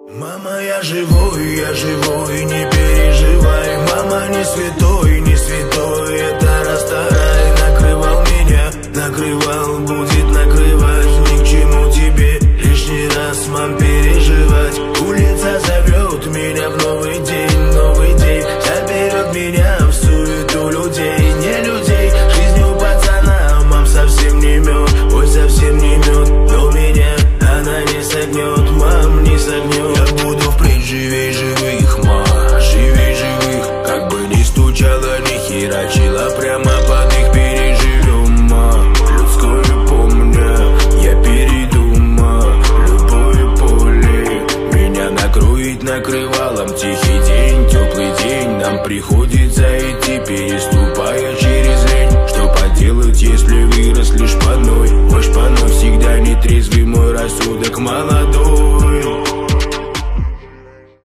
Мама, я живой, не переживай. Мама, не святой, это расстарай. Накрывал меня, накрывал, будет накрывать. Ни к чему тебе лишний раз, мам, переживать. Улица зовет меня в новый день заберет меня в суету людей, не людей. Жизнь у пацана, мам, совсем не мед, ой, совсем не мед. Но меня она не согнет, мам, не согнет. Я буду впредь живей живых, ма, живей живых. Как бы ни стучала, ни херачила, прямо под их переживем, ма. Людское помня, я перейду, ма. Любое поле меня накроет накрывалом. Тихий день, теплый день, нам приходит